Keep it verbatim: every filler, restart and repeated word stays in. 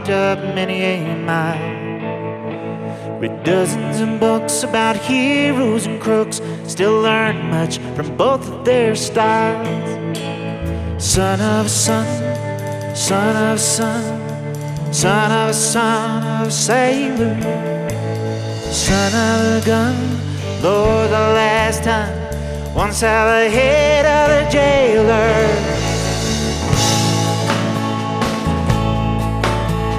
walked up many a mile. Read dozens of books about heroes and crooks, still learn much from both of their styles. Son of a son, son of a son, son of a son of a sailor, son of a gun, Lord, the last time, once out the head of the jailer.